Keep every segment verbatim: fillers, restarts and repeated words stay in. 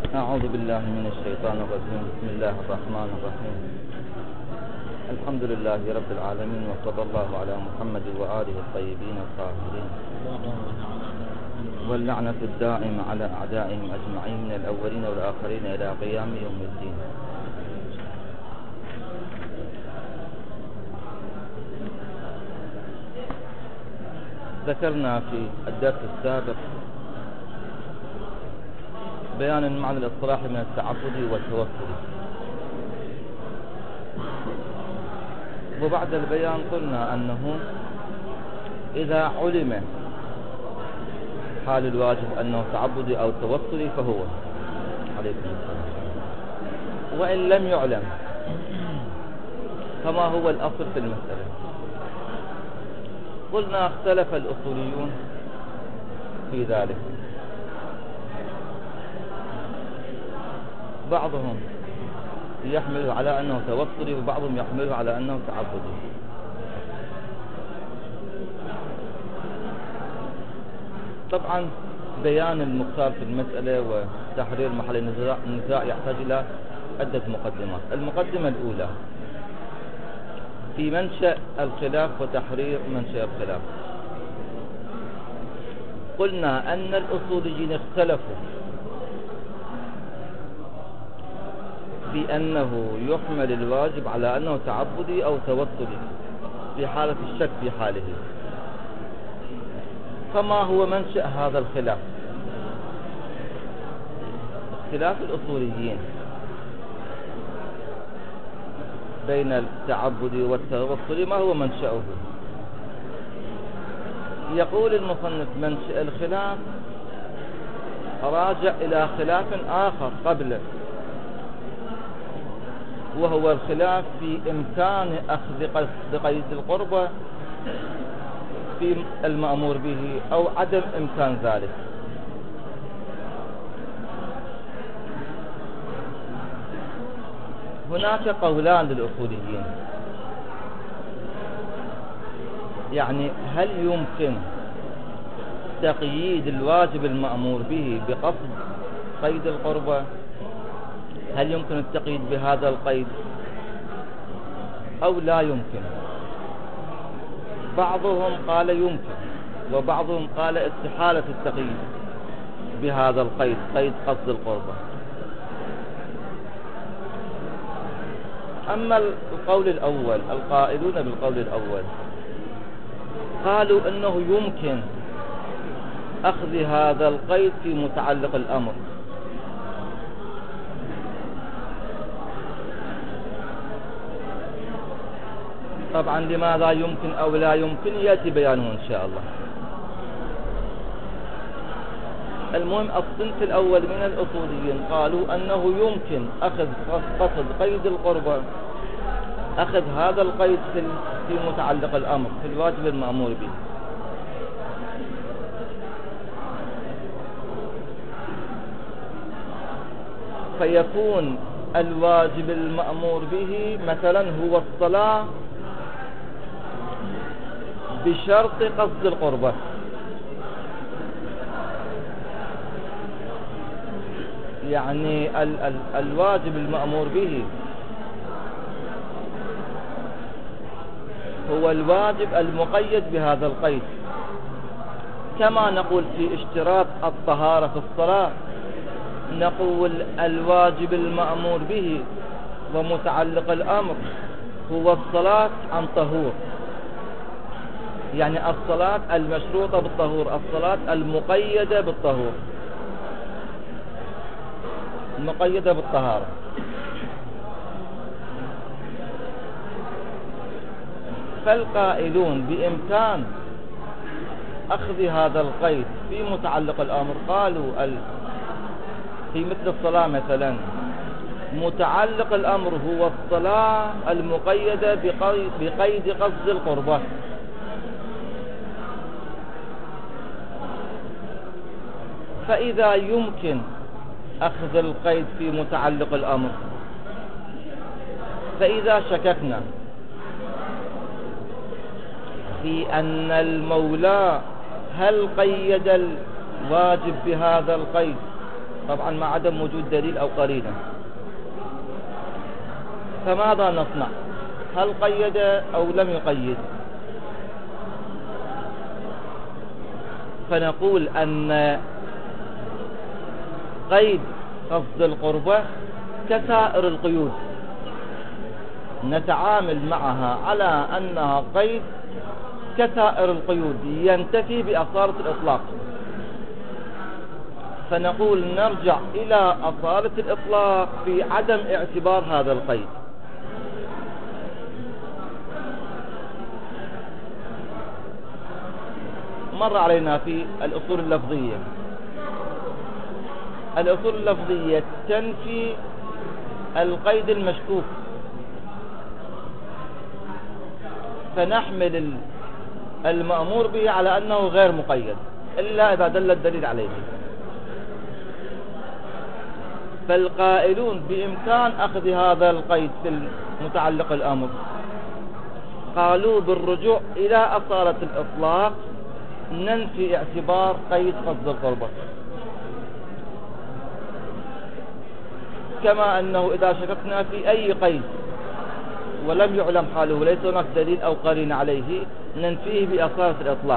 أعوذ بالله من الشيطان الرجيم. بسم الله الرحمن الرحيم. الحمد لله رب العالمين، وصلى الله على محمد وآله الطيبين الطاهرين، واللعنة الدائمة على أعدائهم أجمعين من الأولين والآخرين إلى قيام يوم الدين. ذكرنا في الدرس السابق بيان المعنى الاصطلاحي من التعبد والتوكل، وبعد البيان قلنا أنه إذا علم حال الواجب أنه تعبدي أو توكلي فهو عليكم السلام، وإن لم يعلم فما هو الأصل في المسألة. قلنا اختلف الأصوليون في ذلك، بعضهم يحمله على أنه توكلي وبعضهم يحمله على أنه تعبدي. طبعا بيان المختار في المسألة وتحرير محل النزاع يحتاج إلى عدة مقدمات. المقدمة الأولى في منشأ الخلاف وتحرير منشأ الخلاف. قلنا أن الأصوليين اختلفوا في أنه يحمل الواجب على أنه تعبدي أو توكلي في حالة الشك في حاله. فما هو منشأ هذا الخلاف؟ اختلاف الأصوليين بين التعبد والتوكل ما هو منشأه؟ يقول المصنف منشأ الخلاف راجع إلى خلاف آخر قبله، وهو الخلاف في إمكان أخذ بقيد القربة في المأمور به أو عدم إمكان ذلك. هناك قولان للأصوليين، يعني هل يمكن تقييد الواجب المأمور به بقصد قيد القربة؟ هل يمكن التقييد بهذا القيد أو لا يمكن؟ بعضهم قال يمكن، وبعضهم قال استحالة التقييد بهذا القيد، قيد قصد القربة. أما القول الأول، القائلون بالقول الأول قالوا أنه يمكن أخذ هذا القيد في متعلق الأمر. طبعا لماذا يمكن أو لا يمكن يأتي بيانه إن شاء الله. المهم الصنف الأول من الأصوليين قالوا أنه يمكن أخذ قصد قيد القربة، أخذ هذا القيد في متعلق الأمر في الواجب المأمور به. فيكون الواجب المأمور به مثلا هو الصلاة بشرط قصد القربة، يعني ال ال الواجب المأمور به هو الواجب المقيد بهذا القيد، كما نقول في اشتراط الطهارة في الصلاة نقول الواجب المأمور به ومتعلق الأمر هو الصلاة عن طهور، يعني الصلاة المشروطة بالطهور، الصلاة المقيدة بالطهور، المقيدة بالطهارة. فالقائلون بإمكان أخذ هذا القيد في متعلق الأمر قالوا في مثل الصلاة مثلا متعلق الأمر هو الصلاة المقيدة بقيد قصد القربة. فإذا يمكن أخذ القيد في متعلق الأمر، فإذا شككنا في أن المولى هل قيد الواجب بهذا القيد طبعا مع عدم وجود دليل أو قرينة. فماذا نصنع؟ هل قيد أو لم يقيد؟ فنقول أن قيد قصد القربة كسائر القيود، نتعامل معها على أنها قيد كسائر القيود ينتفي بأصالة الإطلاق. فنقول نرجع إلى أصالة الإطلاق في عدم اعتبار هذا القيد. مر علينا في الأصول اللفظية، الأصول اللفظية تنفي القيد المشكوك، فنحمل المأمور به على أنه غير مقيد إلا إذا دل الدليل عليه. فالقائلون بإمكان أخذ هذا القيد في متعلق الأمر قالوا بالرجوع إلى أصالة الإطلاق ننفي اعتبار قيد قصد القربة، كما أنه إذا شككنا في أي قيد ولم يعلم حاله وليس هناك دليل أو قرين عليه ننفيه بأصالة الإطلاق.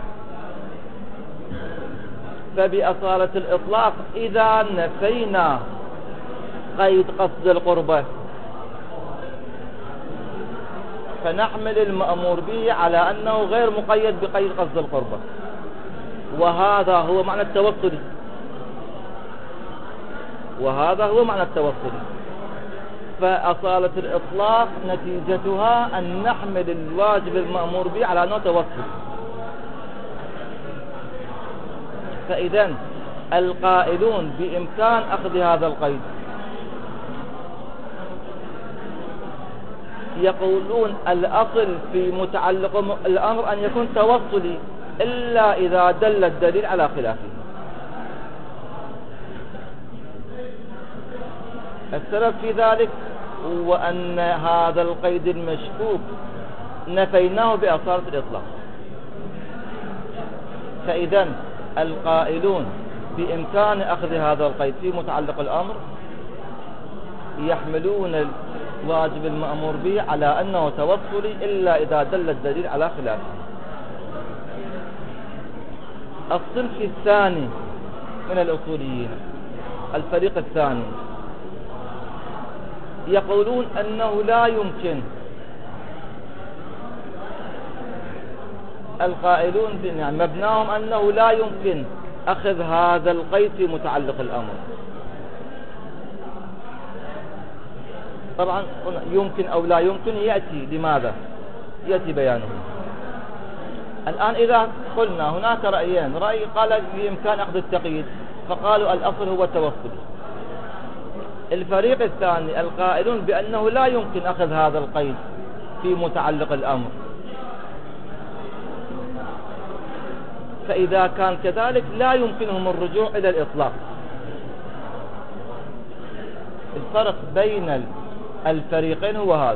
فبأصالة الإطلاق إذا نفينا قيد قصد القربة فنحمل المأمور به على أنه غير مقيد بقيد قصد القربة، وهذا هو معنى التوصل، وهذا هو معنى التوصل. فأصالة الإطلاق نتيجتها أن نحمل الواجب المأمور به على أنه توصل. فإذا القائلون بإمكان أخذ هذا القيد يقولون الأصل في متعلق الأمر أن يكون توصلي إلا إذا دل الدليل على خلافه. السبب في ذلك هو أن هذا القيد المشكوك نفيناه بأصالة الإطلاق. فإذا القائلون بإمكان أخذ هذا القيد في متعلق الأمر يحملون الواجب المأمور به على أنه توصلي إلا إذا دل الدليل على خلافه. الصنف الثاني من الأصوليين، الفريق الثاني، يقولون أنه لا يمكن، القائلون يعني مبناهم أنه لا يمكن أخذ هذا القيد في متعلق الأمر. طبعا يمكن أو لا يمكن يأتي، لماذا؟ يأتي بيانه. الآن إذا قلنا هناك رأيين، رأي قال بإمكان أخذ التقييد فقالوا الأصل هو التوصل. الفريق الثاني القائلون بأنه لا يمكن أخذ هذا القيد في متعلق الأمر. فإذا كان كذلك لا يمكنهم الرجوع إلى الإطلاق. الفرق بين الفريقين هو هذا.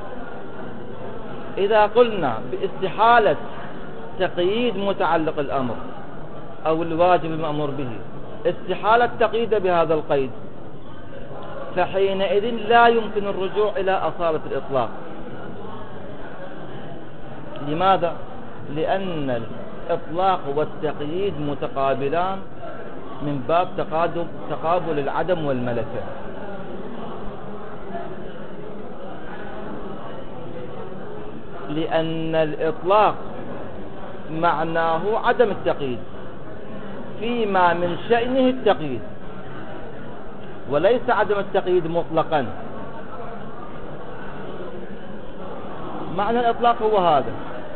إذا قلنا باستحالة تقييد متعلق الأمر أو الواجب المأمور به، استحالة تقييد بهذا القيد، فحينئذ لا يمكن الرجوع إلى أصالة الإطلاق. لماذا؟ لأن الإطلاق والتقييد متقابلان من باب تقابل العدم والملكة. لأن الإطلاق معناه عدم التقييد فيما من شأنه التقييد، وليس عدم التقييد مطلقا. معنى الإطلاق هو هذا،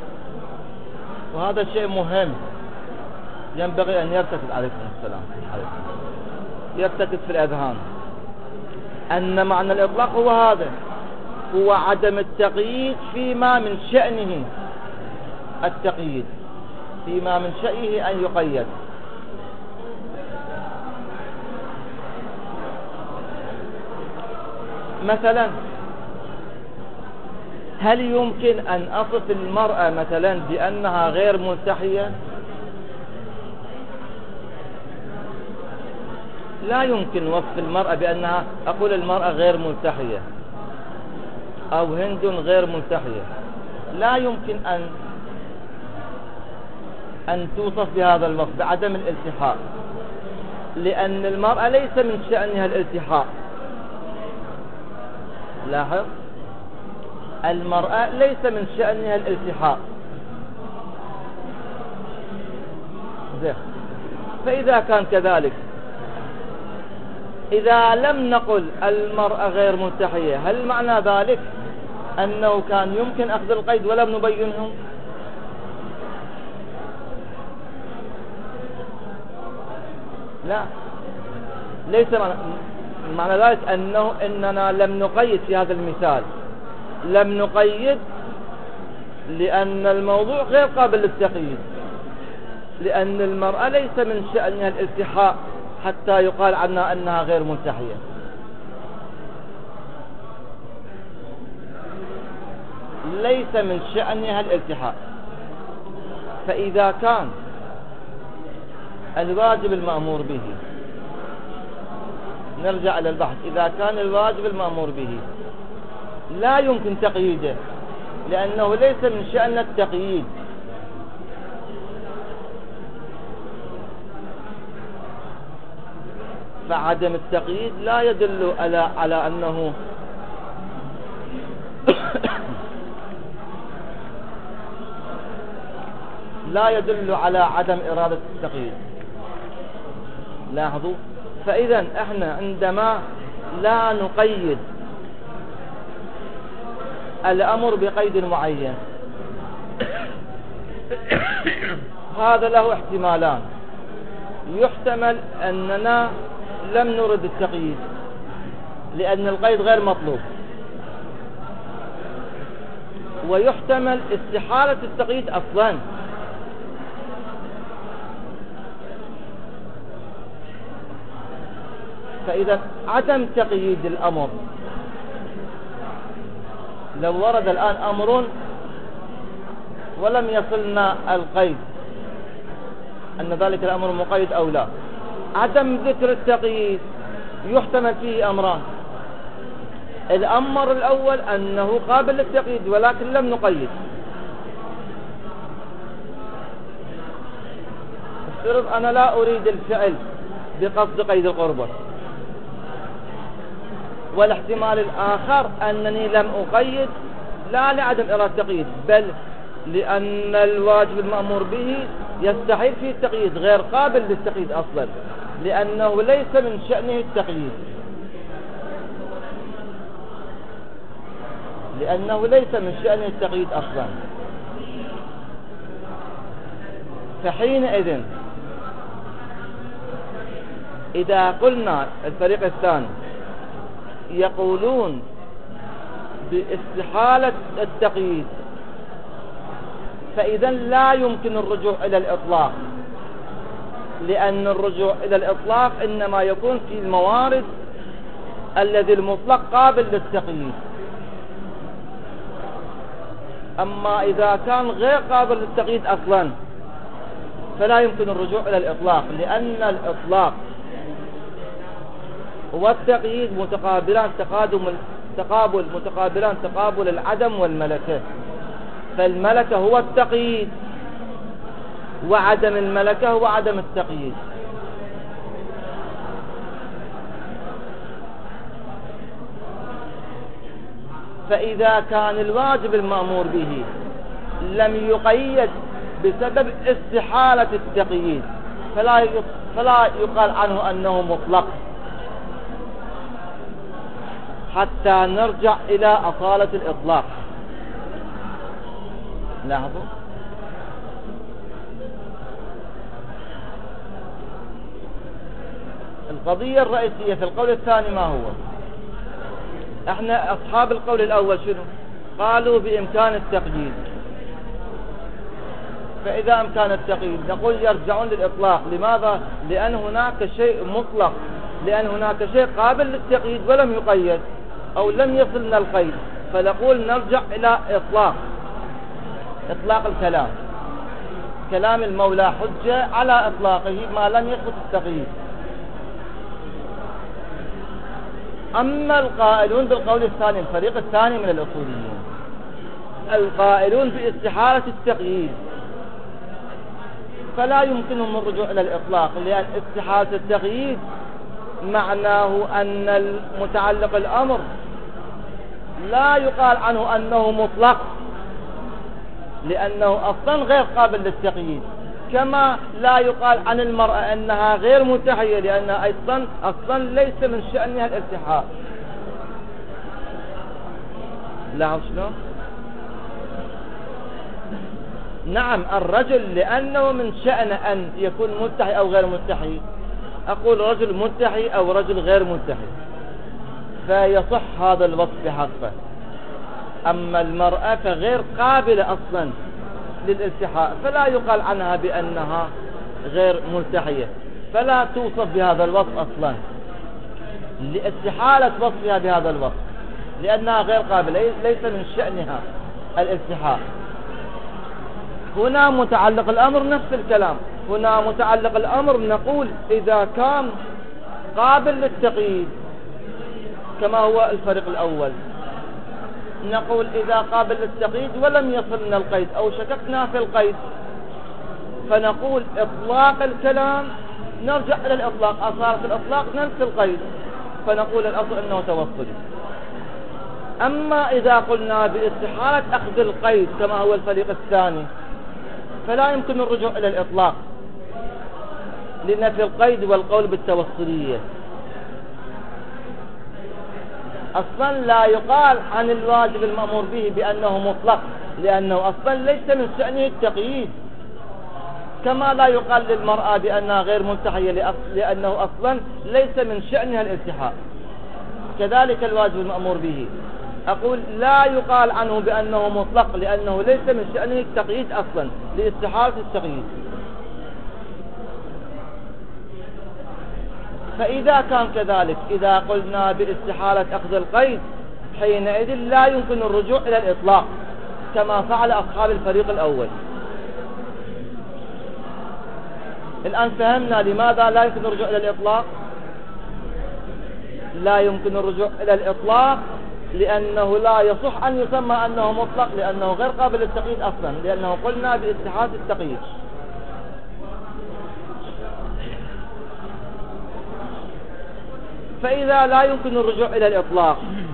وهذا شيء مهم ينبغي أن يرتكز عليكم السلام عليكم يرتكز في الأذهان، أن معنى الإطلاق هو هذا، هو عدم التقييد فيما من شأنه التقييد، فيما من شأنه أن يقيد. مثلا هل يمكن أن أصف المرأة مثلا بأنها غير ملتحية؟ لا يمكن وصف المرأة بأنها، أقول المرأة غير ملتحية أو هند غير ملتحية، لا يمكن أن أن توصف بهذا الوصف بعدم الالتحاء، لأن المرأة ليس من شأنها الالتحاء. لاحظ، المرأة ليس من شأنها الالتحاء. زين، فإذا كان كذلك، إذا لم نقل المرأة غير ملتحية، هل معنى ذلك أنه كان يمكن أخذ القيد ولم نبينه؟ لا، ليس معنى, معنى ذلك أنه إننا لم نقيد في هذا المثال، لم نقيد لأن الموضوع غير قابل للتقييد، لأن المرأة ليس من شأنها الالتحاء حتى يقال عنها أنها غير ملتحية. ليس من شأنها الالتحاء. فإذا كان الواجب المأمور به، نرجع إلى البحث، إذا كان الواجب المأمور به لا يمكن تقييده لأنه ليس من شأن التقييد، فعدم التقييد لا يدل على على أنه لا يدل على عدم إرادة التقييد. لاحظوا، فإذا احنا عندما لا نقيد الأمر بقيد معين، هذا له احتمالان. يحتمل أننا لم نرد التقييد لأن القيد غير مطلوب، ويحتمل استحالة التقييد أصلا. فإذا عدم تقييد الأمر، لو ورد الآن أمر ولم يصلنا القيد أن ذلك الأمر مقيد أو لا، عدم ذكر التقييد يحتمل فيه أمران. الأمر الأول أنه قابل للتقييد ولكن لم نقيد. افترض أنا لا أريد الفعل بقصد قيد القربة، والاحتمال الآخر أنني لم أقيد لا لعدم إرادة التقييد، بل لأن الواجب المأمور به يستحيل فيه التقييد، غير قابل للتقييد أصلا، لأنه ليس من شأنه التقييد، لأنه ليس من شأنه التقييد أصلا. فحينئذ إذا قلنا الفريق الثاني يقولون باستحالة التقييد، فإذا لا يمكن الرجوع إلى الإطلاق، لأن الرجوع إلى الإطلاق إنما يكون في الموارد الذي المطلق قابل للتقييد. أما إذا كان غير قابل للتقييد أصلا فلا يمكن الرجوع إلى الإطلاق، لأن الإطلاق والتقييد متقابلان تقادم تقابل متقابلان تقابل العدم والملكة. فالملكة هو التقييد، وعدم الملكة هو عدم التقييد. فإذا كان الواجب المأمور به لم يقيد بسبب استحالة التقييد فلا فلا يقال عنه أنه مطلق، حتى نرجع إلى أصالة الإطلاق. لاحظوا، القضية الرئيسية في القول الثاني ما هو؟ احنا أصحاب القول الأول شنو قالوا؟ بإمكان التقييد. فإذا أمكان التقييد نقول يرجعون للإطلاق. لماذا؟ لأن هناك شيء مطلق، لأن هناك شيء قابل للتقييد ولم يقيد أو لم يصلنا القيد، فنقول نرجع إلى إطلاق إطلاق الكلام. كلام المولى حجة على إطلاقه ما لم يثبت التقييد. أما القائلون بالقول الثاني، الفريق الثاني من الأصوليين، القائلون باستحالة التقييد، فلا يمكنهم الرجوع إلى الإطلاق، لأن استحالة التقييد معناه أن المتعلق الأمر لا يقال عنه أنه مطلق، لأنه أصلا غير قابل للتقييد، كما لا يقال عن المرأة أنها غير ملتحية، لأنها أصلا, أصلا ليس من شأنها الالتحاء. لاحظ شلون؟ نعم، الرجل لأنه من شأنه أن يكون ملتحي أو غير ملتحي، أقول رجل ملتحي أو رجل غير ملتحي، فيصح هذا الوصف بحقه. أما المرأة فغير قابلة أصلا للالتحاء، فلا يقال عنها بأنها غير ملتحية، فلا توصف بهذا الوصف أصلا، لاستحالة وصفها بهذا الوصف، لأنها غير قابلة، ليس من شأنها الالتحاء. هنا متعلق الأمر نفس الكلام، هنا متعلق الأمر نقول إذا كان قابل للتقييد كما هو الفريق الأول، نقول إذا قابل للتقييد ولم يصلنا القيد أو شككنا في القيد، فنقول إطلاق الكلام نرجع إلى الإطلاق، أصار في الإطلاق ننسى القيد، فنقول الأصل أنه توصلي. أما إذا قلنا باستحالة أخذ القيد كما هو الفريق الثاني، فلا يمكن الرجوع إلى الإطلاق لنفي القيد والقول بالتوصلية. أصلا لا يقال عن الواجب المأمور به بأنه مطلق، لأنه أصلا ليس من شأنه التقييد، كما لا يقال للمرأة بأنها غير ملتحية لأنه أصلا ليس من شأنها الالتحاء. كذلك الواجب المأمور به، أقول لا يقال عنه بأنه مطلق لأنه ليس من شأنه التقييد أصلا لاستحالة التقييد. فإذا كان كذلك، إذا قلنا باستحالة أخذ القيد، حينئذ لا يمكن الرجوع إلى الإطلاق كما فعل أصحاب الفريق الأول. الآن فهمنا لماذا لا يمكن الرجوع إلى الإطلاق. لا يمكن الرجوع إلى الإطلاق لأنه لا يصح أن يسمى أنه مطلق، لأنه غير قابل للتقييد أصلا، لأنه قلنا باستحالة التقييد. فإذا لا يمكن الرجوع إلى الإطلاق،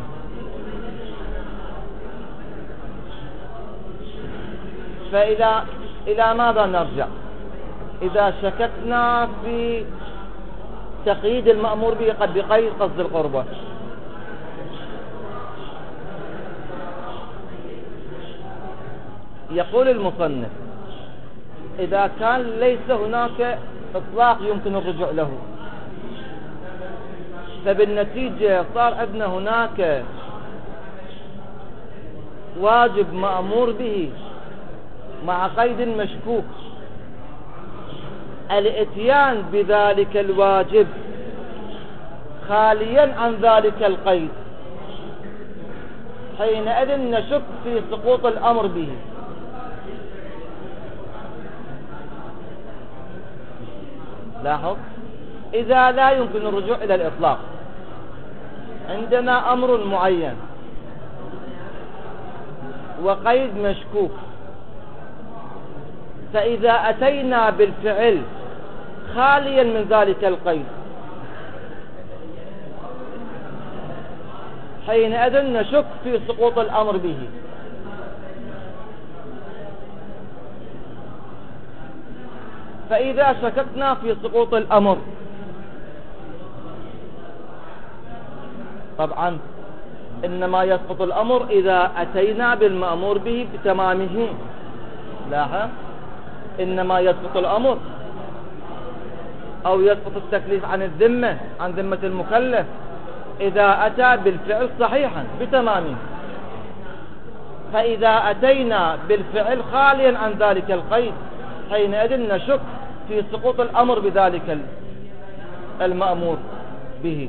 فإذا إلى ماذا نرجع؟ إذا شككنا في تقييد المأمور به قد بقيد قصد القربة، يقول المصنف إذا كان ليس هناك إطلاق يمكن الرجوع له، فبالنتيجة صار عندنا هناك واجب مأمور به مع قيد مشكوك، الاتيان بذلك الواجب خاليا عن ذلك القيد، حينئذ نشك في سقوط الأمر به. لاحظ، إذا لا يمكن الرجوع إلى الإطلاق، عندنا أمر معين وقيد مشكوك، فإذا أتينا بالفعل خاليا من ذلك القيد، حينئذ نشك في سقوط الأمر به. فإذا شككنا في سقوط الأمر، طبعا إنما يسقط الأمر إذا أتينا بالمأمور به بتمامه. لاحظ، إنما يسقط الأمر أو يسقط التكليف عن الذمة، عن ذمة المكلف، إذا أتى بالفعل صحيحا بتمامه. فإذا أتينا بالفعل خاليا عن ذلك القيد، حينئذ نشك في سقوط الأمر بذلك المأمور به.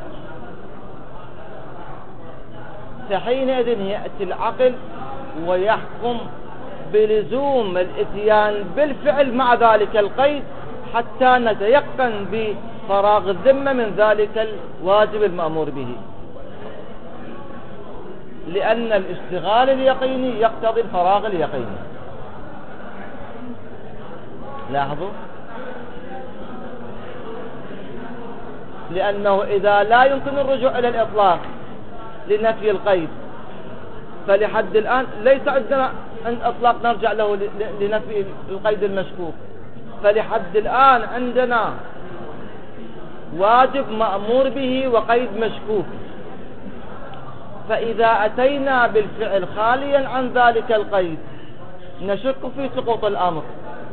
فحينئذ يأتي العقل ويحكم بلزوم الاتيان بالفعل مع ذلك القيد حتى نتيقن بفراغ الذمة من ذلك الواجب المأمور به. لأن الاشتغال اليقيني يقتضي الفراغ اليقيني. لاحظوا، لأنه إذا لا يمكن الرجوع إلى الإطلاق لنفي القيد، فلحد الآن ليس عندنا عند إطلاق نرجع له لنفي القيد المشكوك، فلحد الآن عندنا واجب مأمور به وقيد مشكوك. فإذا أتينا بالفعل خاليا عن ذلك القيد نشك في سقوط الأمر،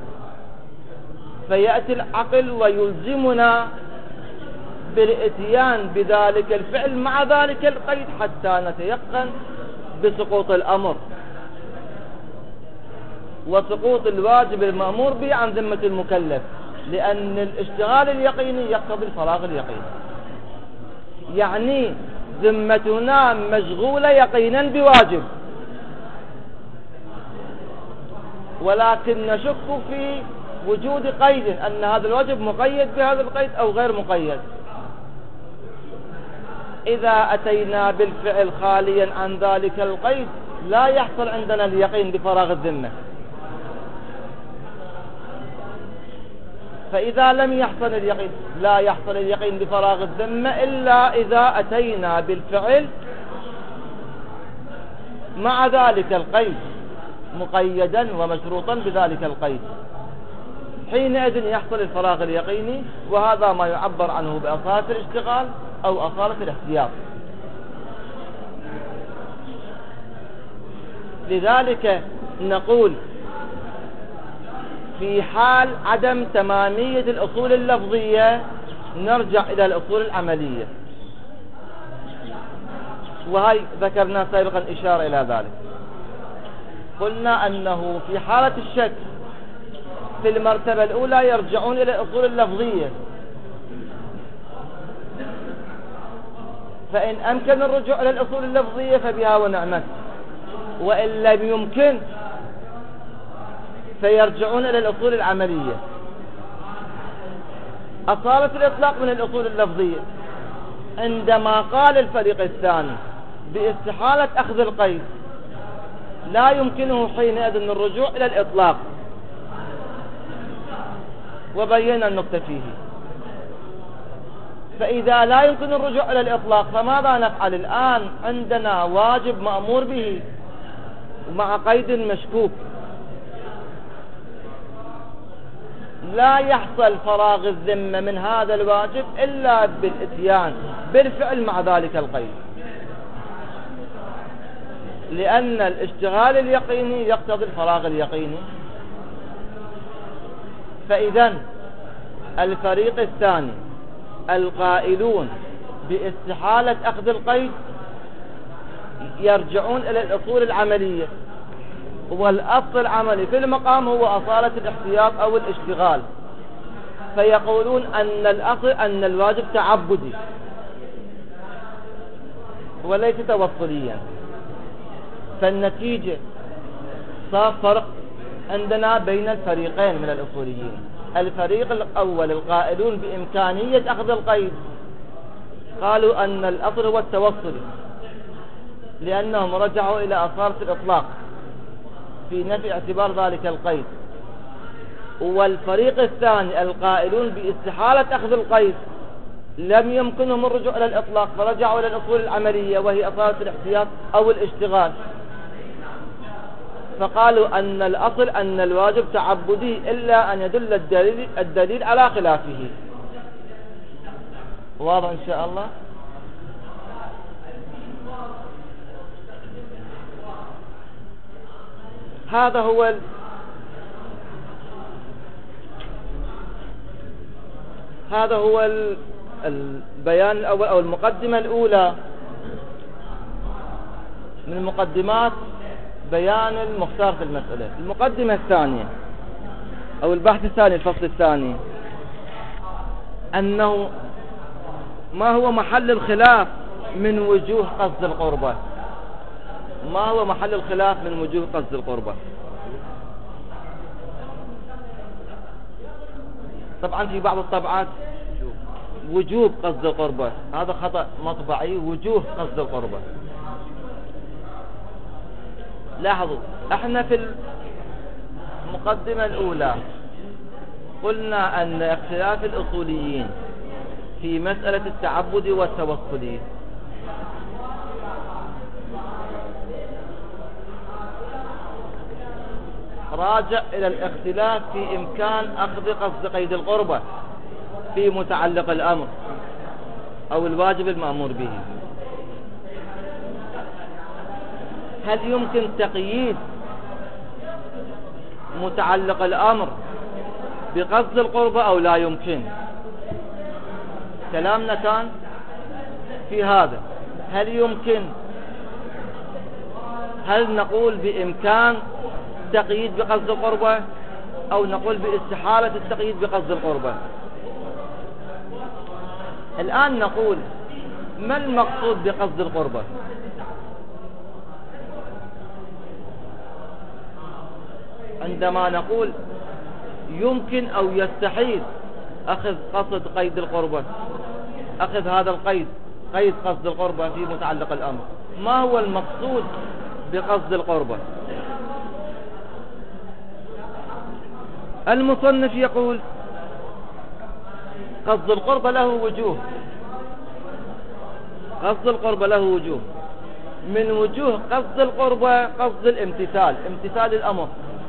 فيأتي العقل ويلزمنا بالاتيان بذلك الفعل مع ذلك القيد حتى نتيقن بسقوط الأمر وسقوط الواجب المأمور به عن ذمة المكلف، لأن الاشتغال اليقيني يقتضي الفراغ اليقيني. يعني ذمتنا مشغولة يقينا بواجب، ولكن نشك في وجود قيد، أن هذا الواجب مقيد بهذا القيد أو غير مقيد. إذا أتينا بالفعل خاليا عن ذلك القيد لا يحصل عندنا اليقين بفراغ الذمة. فإذا لم يحصل اليقين لا يحصل اليقين بفراغ الذمة إلا إذا أتينا بالفعل مع ذلك القيد مقيدا ومشروطا بذلك القيد، حينئذ يحصل الفراغ اليقيني، وهذا ما يعبر عنه بأصالة الاشتغال أو أصالة الاحتياط. لذلك نقول في حال عدم تمامية الأصول اللفظية نرجع إلى الأصول العملية، وهي ذكرنا سابقا إشارة إلى ذلك. قلنا أنه في حالة الشك في المرتبة الأولى يرجعون إلى الأصول اللفظية، فإن أمكن الرجوع إلى الأصول اللفظية فبها ونعمت، وإن لم يمكن فيرجعون إلى الأصول العملية. أصالة الإطلاق من الأصول اللفظية عندما قال الفريق الثاني باستحالة أخذ القيد لا يمكنه حينئذ الرجوع إلى الإطلاق، وبينا النقطة فيه. فإذا لا يمكن الرجوع إلى الإطلاق فماذا نفعل الآن؟ عندنا واجب مأمور به ومع قيد مشكوك، لا يحصل فراغ الذمة من هذا الواجب إلا بالاتيان بالفعل مع ذلك القيد، لأن الاشتغال اليقيني يقتضي الفراغ اليقيني. فإذا الفريق الثاني القائلون باستحالة أخذ القيد يرجعون إلى الأصول العملية، والأصل العملي في المقام هو أصالة الاحتياط أو الاشتغال، فيقولون أن الأصل أن الواجب تعبدي وليس توصليا. فالنتيجة صار فرق عندنا بين الفريقين من الأصوليين. الفريق الأول القائلون بإمكانية أخذ القيد قالوا أن الأصل هو التوصلي، لأنهم رجعوا إلى أصالة الإطلاق في نفي اعتبار ذلك القيد. والفريق الثاني القائلون باستحالة أخذ القيد لم يمكنهم الرجوع إلى الإطلاق فرجعوا إلى الأصول العملية وهي أصالة الاحتياط أو الاشتغال، فقالوا أن الأصل أن الواجب تعبدي إلا أن يدل الدليل, الدليل على خلافه. واضح إن شاء الله؟ هذا هو ال... هذا هو ال... البيان الأول أو المقدمة الأولى من مقدمات بيان المختار في المسألة. المقدمة الثانية أو البحث الثاني الفصل الثاني أنه ما هو محل الخلاف من وجوه قصد القربة. ما هو محل الخلاف من وجوه قصد القربة؟ طبعا في بعض الطبعات وجوب قصد القربة، هذا خطأ مطبعي، وجوه قصد القربة. لاحظوا، احنا في المقدمة الأولى قلنا أن اختلاف الأصوليين في مسألة التعبد والتوسل راجع إلى الاختلاف في إمكان أخذ قصد قيد القربة في متعلق الأمر أو الواجب المأمور به. هل يمكن تقييد متعلق الأمر بقصد القربة أو لا يمكن؟ كلامنا كان في هذا. هل يمكن، هل نقول بإمكان تقييد بقصد القربة أو نقول باستحالة التقييد بقصد القربة؟ الآن نقول ما المقصود بقصد القربة؟ عندما نقول يمكن أو يستحيل أخذ قصد قيد القربة، أخذ هذا القيد، قيد قصد القربة في متعلق الأمر، ما هو المقصود بقصد القربة؟ المصنف يقول قصد القربة له وجوه. قصد القربة له وجوه. من وجوه قصد القربة قصد الامتثال، امتثال الأمر.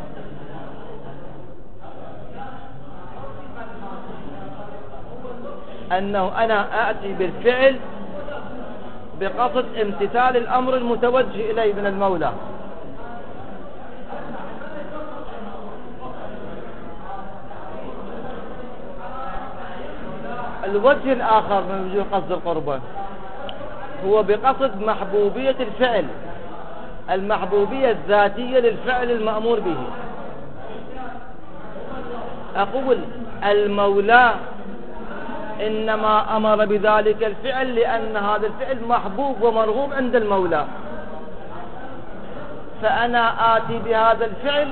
أنه أنا آتي بالفعل بقصد امتثال الأمر المتوجه إليه من المولى. الوجه الآخر من وجوه قصد القربة هو بقصد محبوبية الفعل، المحبوبية الذاتية للفعل المأمور به. أقول المولى إنما أمر بذلك الفعل لأن هذا الفعل محبوب ومرغوب عند المولى، فأنا آتي بهذا الفعل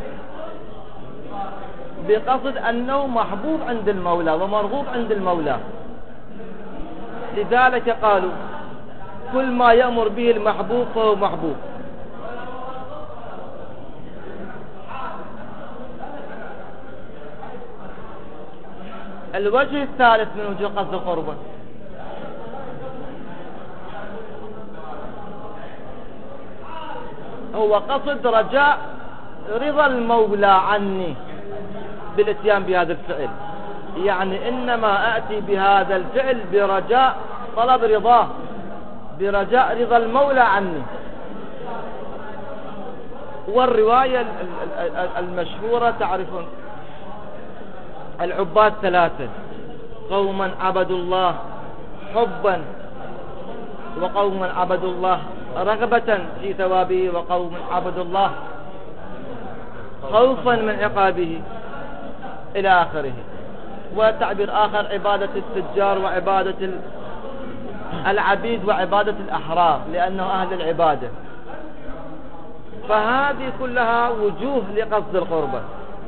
بقصد أنه محبوب عند المولى ومرغوب عند المولى. لذلك قالوا كل ما يأمر به المحبوب فهو محبوب. الوجه الثالث من وجوه قصد القربة هو قصد رجاء رضا المولى عني بالاتيان بهذا الفعل، يعني إنما أأتي بهذا الفعل برجاء طلب رضاه، برجاء رضا المولى عني. والرواية المشهورة تعرفون العباد ثلاثة: قوما عبدوا الله حبا، وقوما عبدوا الله رغبة في ثوابه، وقوما عبدوا الله خوفا من عقابه، إلى آخره. وتعبير آخر عبادة التجار وعبادة العبيد وعبادة الأحرار لأنه أهل العبادة. فهذه كلها وجوه لقصد القربة.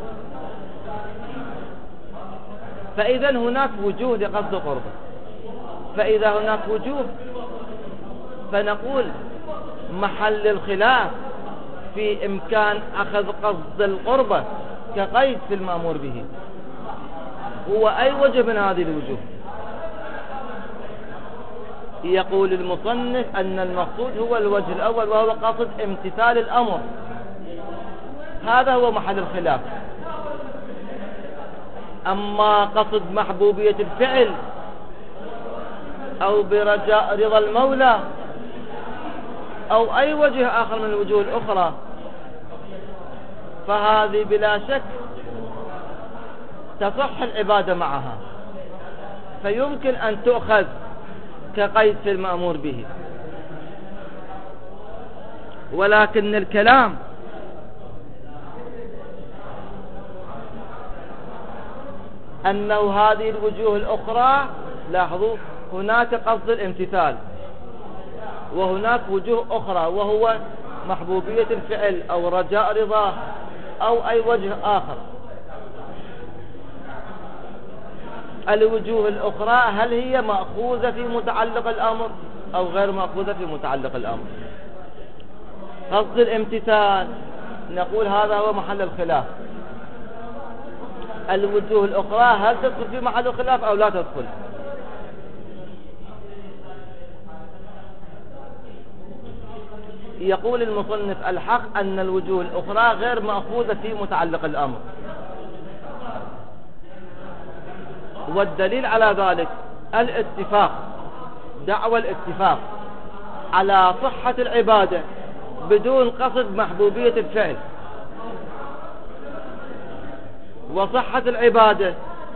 فإذا هناك وجوه لقصد القربة، فإذا هناك وجوه فنقول محل الخلاف في إمكان أخذ قصد القربة كقيد في المأمور به هو أي وجه من هذه الوجوه. يقول المصنف أن المقصود هو الوجه الأول وهو قصد امتثال الأمر، هذا هو محل الخلاف. أما قصد محبوبية الفعل أو برجاء رضا المولى أو أي وجه آخر من الوجوه الأخرى فهذه بلا شك تصح العبادة معها، فيمكن أن تؤخذ كقيد في المأمور به. ولكن الكلام أنه هذه الوجوه الأخرى، لاحظوا هناك قصد الامتثال وهناك وجوه أخرى وهو محبوبية الفعل أو رجاء رضاه أو أي وجه آخر. الوجوه الأخرى هل هي مأخوذة في متعلق الأمر أو غير مأخوذة في متعلق الأمر؟ قصد الامتثال نقول هذا هو محل الخلاف. الوجوه الأخرى هل تدخل في محل الخلاف أو لا تدخل؟ يقول المصنف الحق أن الوجوه الأخرى غير مأخوذة في متعلق الأمر، والدليل على ذلك الاتفاق، دعوى الاتفاق على صحة العبادة بدون قصد محبوبية الفعل، وصحة العبادة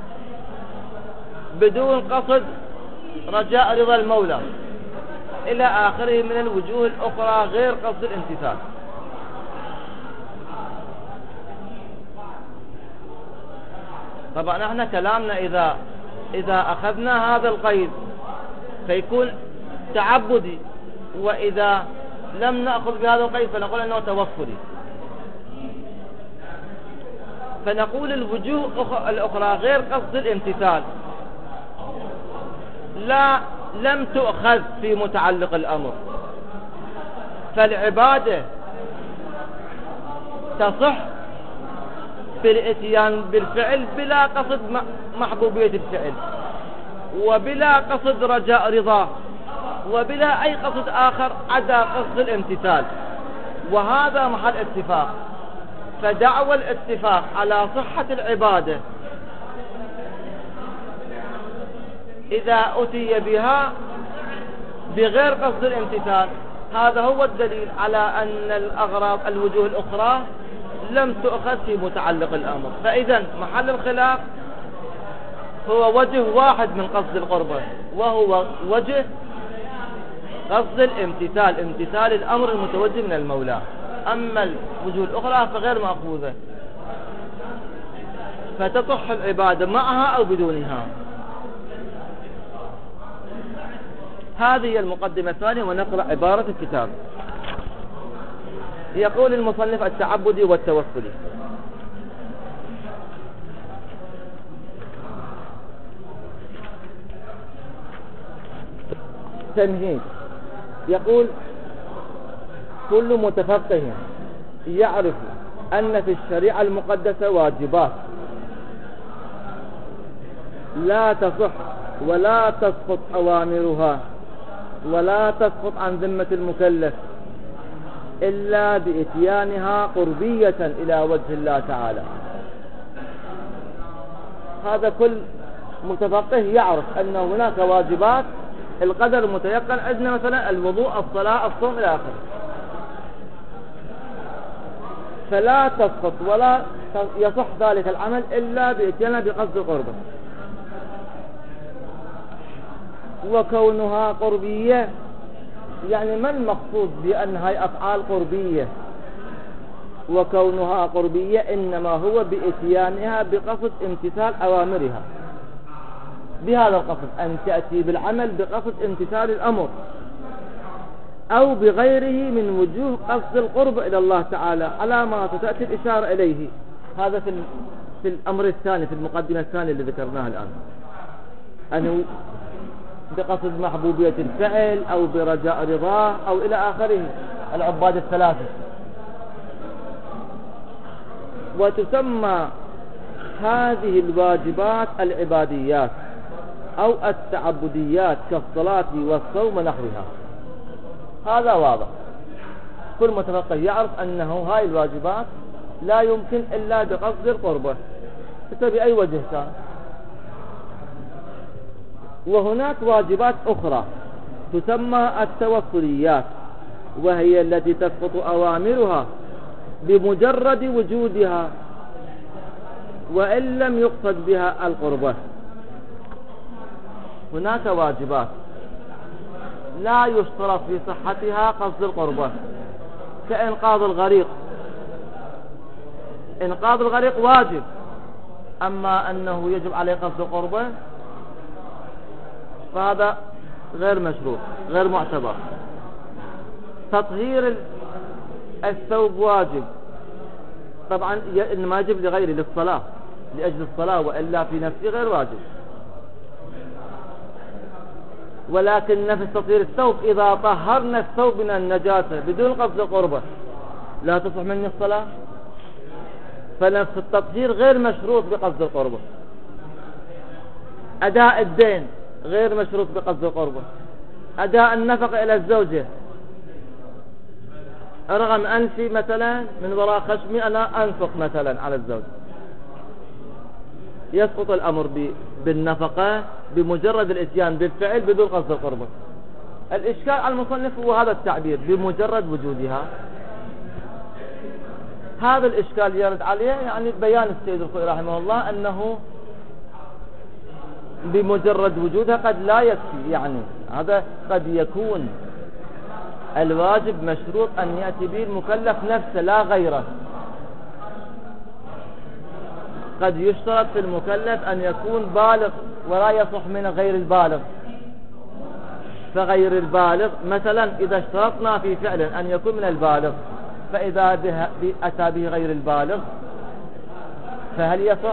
بدون قصد رجاء رضا المولى إلى آخره من الوجوه الأخرى غير قصد الامتثال. طبعا احنا كلامنا إذا إذا أخذنا هذا القيد فيكون تعبدي، وإذا لم نأخذ بهذا القيد فنقول أنه توفري. فنقول الوجوه الأخرى غير قصد الامتثال لا لم تؤخذ في متعلق الأمر، فالعبادة تصح بالاتيان بالفعل بلا قصد محبوبية الفعل، وبلا قصد رجاء رضاه، وبلا أي قصد آخر عدا قصد الامتثال، وهذا محل اتفاق. فدعوى الاتفاق على صحة العبادة إذا أتي بها بغير قصد الامتثال هذا هو الدليل على أن الأغراض الوجوه الأخرى لم تؤخذ في متعلق الأمر. فإذا محل الخلاف هو وجه واحد من قصد القربة، وهو وجه قصد الامتثال، امتثال الأمر المتوجه من المولى. أما الوجوه الأخرى فغير مأخوذة، فتصح العبادة معها أو بدونها. هذه المقدمة الثانية، ونقرأ عبارة الكتاب. يقول المصنف التعبدي والتوسلي. تمهيد. يقول كل متفقه يعرف أن في الشريعة المقدسة واجبات لا تصح ولا تسقط أوامرها ولا تسقط عن ذمة المكلف إلا بإتيانها قربية إلى وجه الله تعالى. هذا كل متفقه يعرف أن هناك واجبات القدر المتيقن عندنا، مثلا الوضوء، الصلاة، الصوم إلى آخره، فلا تسقط ولا يصح ذلك العمل إلا بإتيانها بقصد القربة. وكونها قربية يعني ما المقصود بأن هاي أفعال قربية؟ وكونها قربية إنما هو بإتيانها بقصد امتثال أوامرها، بهذا القصد أن تأتي بالعمل بقصد امتثال الأمر أو بغيره من وجوه قصد القرب إلى الله تعالى على ما تأتي الإشارة إليه. هذا في في الأمر الثاني، في المقدمة الثانية اللي ذكرناها الآن، أنه بقصد محبوبية الفعل أو برجاء رضاه أو إلى آخره، العباد الثلاثة. وتسمى هذه الواجبات العباديات أو التعبديات كالصلاة والصوم ونحوها. هذا واضح، كل متفقه يعرف أنه هاي الواجبات لا يمكن إلا بقصد القربة بأي وجه كان. وهناك واجبات أخرى تسمى التوصليات، وهي التي تسقط أوامرها بمجرد وجودها وإن لم يقصد بها القربة. هناك واجبات لا يشترط في صحتها قصد القربة، كإنقاذ الغريق. إنقاذ الغريق واجب، أما أنه يجب عليه قصد القربة فهذا غير مشروع، غير معتبر. تطهير الثوب واجب، طبعا إنما يجب لغيره، للصلاة، لأجل الصلاة، وإلا في نفسه غير واجب. ولكن نفس تطهير الثوب إذا طهرنا الثوب من النجاسة بدون قصد القربة لا تصح مني الصلاة. فنفس التطهير غير مشروط بقصد القربة. أداء الدين غير مشروط بقصد القربة. أداء النفقة إلى الزوجة رغم أنفي مثلا من وراء خشمي أنا أنفق مثلا على الزوج، يسقط الأمر بالنفقة بمجرد الاتيان بالفعل بدون قصد القربة. الإشكال على المصنف هو هذا التعبير بمجرد وجودها. هذا الإشكال يرد عليه يعني بيان السيد الخوئي رحمه الله أنه بمجرد وجودها قد لا يكفي، يعني هذا قد يكون الواجب مشروط أن يأتي به المكلف نفسه لا غيره. قد يشترط في المكلف أن يكون بالغ ولا يصح من غير البالغ. فغير البالغ مثلا إذا اشترطنا في فعل أن يكون من البالغ، فإذا أتى به غير البالغ فهل يصح؟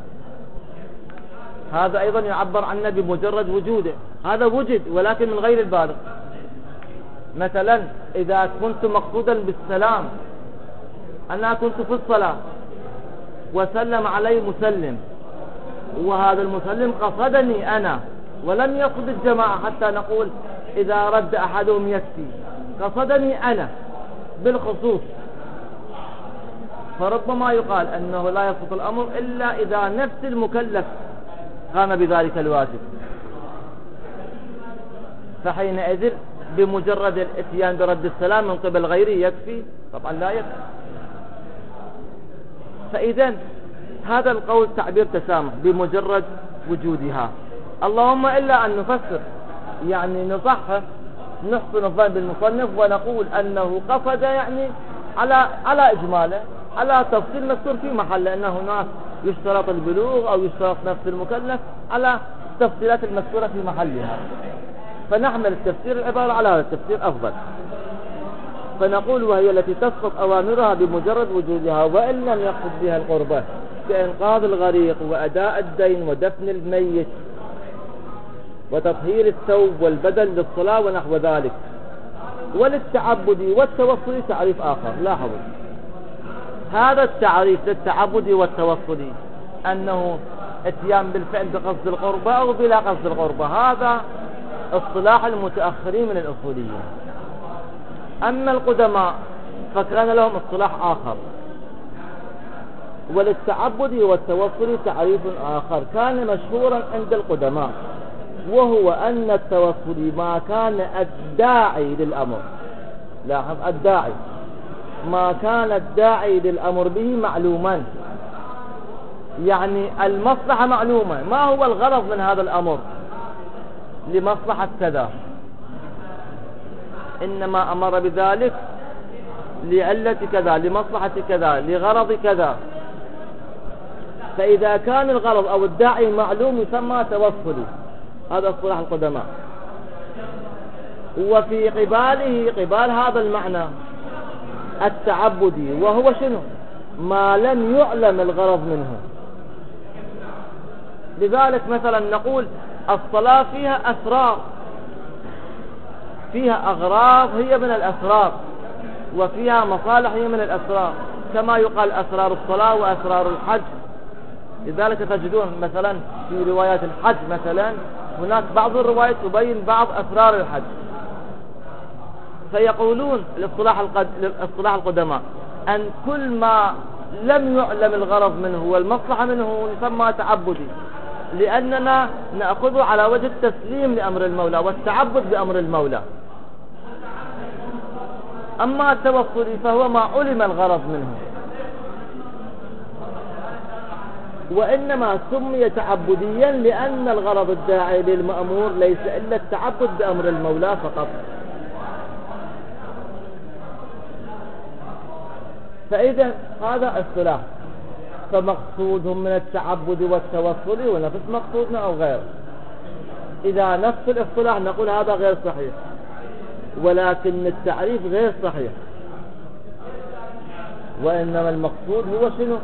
هذا أيضا يعبر عنه بمجرد وجوده. هذا وجد ولكن من غير البالغ. مثلا إذا كنت مقصودا بالسلام، أنا كنت في الصلاة وسلم علي مسلم، وهذا المسلم قصدني أنا ولم يقصد الجماعة حتى نقول إذا رد أحدهم يكفي، قصدني أنا بالخصوص، فربما يقال أنه لا يسقط الأمر إلا إذا نفس المكلف قام بذلك الواجب. فحينئذ بمجرد الاتيان برد السلام من قبل غيره يكفي؟ طبعا لا يكفي. فإذا هذا القول تعبير تسامح بمجرد وجودها، اللهم إلا أن نفسر يعني نصحح نحسن الظن بالمصنف ونقول أنه قصد يعني على على إجماله على تفصيل مذكور في محل، لأنه هناك يشترط البلوغ أو يشترط نفس المكلف على التفصيلات المذكورة في محلها، فنحمل التفسير العبارة على هذا التفسير أفضل. فنقول وهي التي تسقط أوامرها بمجرد وجودها وإن لم يقصد بها القربة، كإنقاذ الغريق وأداء الدين ودفن الميت وتطهير الثوب والبدن للصلاة ونحو ذلك. وللتعبد والتوصل تعريف آخر. لاحظوا هذا التعريف للتعبد والتوصل أنه اتيان بالفعل بقصد القربة أو بلا قصد القربة، هذا اصطلاح المتأخرين من الأصوليين. أما القدماء فكان لهم اصطلاح آخر. وللتعبد والتوصل تعريف آخر كان مشهورا عند القدماء، وهو أن التوصل ما كان الداعي للأمر. لاحظ الداعي ما كان الداعي للأمر به معلوما، يعني المصلحة معلومة، ما هو الغرض من هذا الأمر؟ لمصلحة كذا، إنما أمر بذلك لعلة كذا، لمصلحة كذا، لغرض كذا. فإذا كان الغرض أو الداعي معلوم يسمى توصلي. هذا اصطلاح القدماء. وفي قباله قبال هذا المعنى التعبدي، وهو شنو؟ ما لم يعلم الغرض منه. لذلك مثلا نقول الصلاة فيها أسرار، فيها أغراض هي من الأسرار، وفيها مصالح هي من الأسرار، كما يقال أسرار الصلاة وأسرار الحج. لذلك تجدون مثلا في روايات الحج مثلا هناك بعض الروايات تبين بعض أسرار الحج. فيقولون الاصطلاح الاصطلاح القدماء أن كل ما لم يعلم الغرض منه والمصلحة منه يسمى تعبدي، لأننا نأخذه على وجه التسليم لأمر المولى والتعبد بأمر المولى. أما التوصلي فهو ما علم الغرض منه، وإنما سمي تعبديا لأن الغرض الداعي للمأمور ليس إلا التعبد بأمر المولى فقط. فإذا هذا اصطلاح، فمقصودهم من التعبد والتوصل ونفس مقصودنا أو غير. إذا نفس الاصطلاح نقول هذا غير صحيح، ولكن التعريف غير صحيح، وإنما المقصود هو شنو؟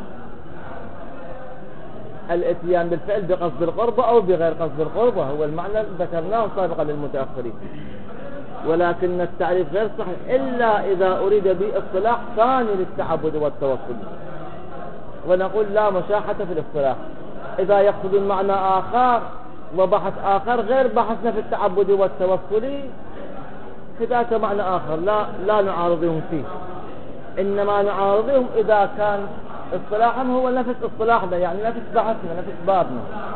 الاتيان بالفعل بقصد القربة أو بغير قصد القربة، هو المعنى ذكرناه سابقا للمتأخرين. ولكن التعريف غير صحيح إلا إذا أريد به اصطلاح ثاني للتعبد والتوسل، ونقول لا مشاحة في الاصطلاح. إذا يقصد المعنى آخر وبحث آخر غير بحثنا في التعبد والتوسل فذاك معنى آخر لا, لا نعارضهم فيه، إنما نعارضهم إذا كان اصطلاحهم هو نفس اصطلاحنا، يعني نفس بحثنا نفس بابنا.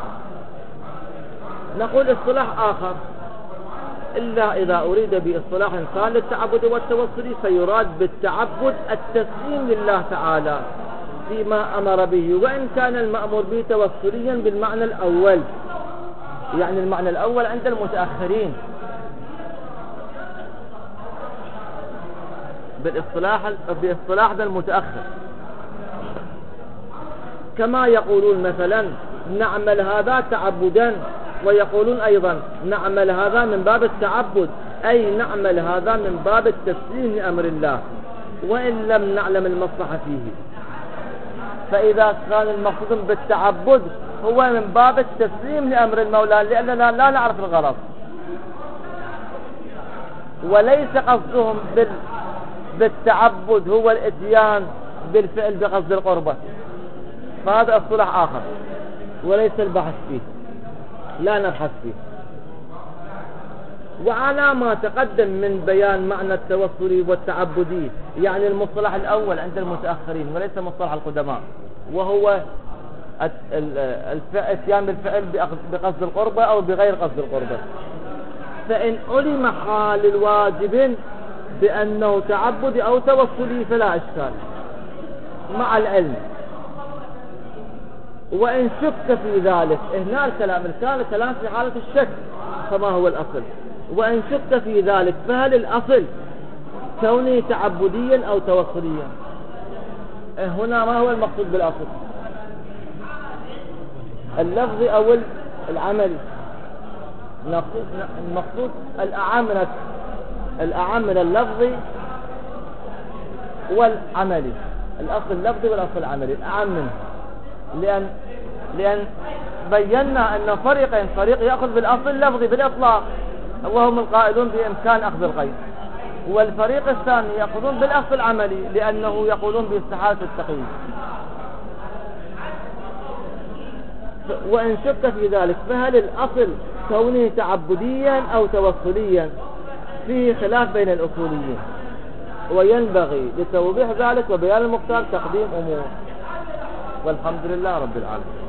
نقول اصطلاح آخر إلا إذا أريد باصطلاح ثاني للتعبد والتوسل فيراد بالتعبد التسليم لله تعالى فيما أمر به، وإن كان المأمور به توسليا بالمعنى الأول، يعني المعنى الأول عند المتأخرين بالاصطلاح باصطلاح ذا المتأخر، كما يقولون مثلا نعمل هذا تعبدا، ويقولون أيضا نعمل هذا من باب التعبد، أي نعمل هذا من باب التسليم لأمر الله وإن لم نعلم المصلحة فيه. فإذا كان المقصود بالتعبد هو من باب التسليم لأمر المولى لأننا لا نعرف الغرض، وليس قصدهم بال... بالتعبد هو الاتيان بالفعل بقصد القربة، فهذا اصطلاح آخر وليس البحث فيه، لا نبحث فيه. وعلى ما تقدم من بيان معنى التوسل والتعبدي، يعني المصطلح الأول عند المتأخرين وليس مصطلح القدماء، وهو الاتيان بالفعل بقصد القربة أو بغير قصد القربة، فإن علم حال الواجب بأنه تعبدي أو توسلي فلا إشكال مع العلم. وإن شك في ذلك، هنا الكلام كان الكلام في حالة الشك فما هو الأصل، وإن شك في ذلك فهل الأصل كونه تعبديا أو توسليا؟ هنا ما هو المقصود بالأصل، اللفظ أو العملي؟ المقصود الأعم من الأعم من اللفظ والعملي، الأصل اللفظي والأصل العملي الأعم منه، لأن لأن بينا أن فريقين، فريق يأخذ بالأصل اللفظي بالإطلاق وهم القائلون بإمكان أخذ القيد، والفريق الثاني يأخذون بالأصل العملي لأنه يقولون باستحالة التقييد. وإن شك في ذلك فهل الأصل كونه تعبديا أو توسليا؟ فيه خلاف بين الأصوليين، وينبغي لتوضيح ذلك وبيان المختار تقديم أمور، والحمد لله رب العالمين.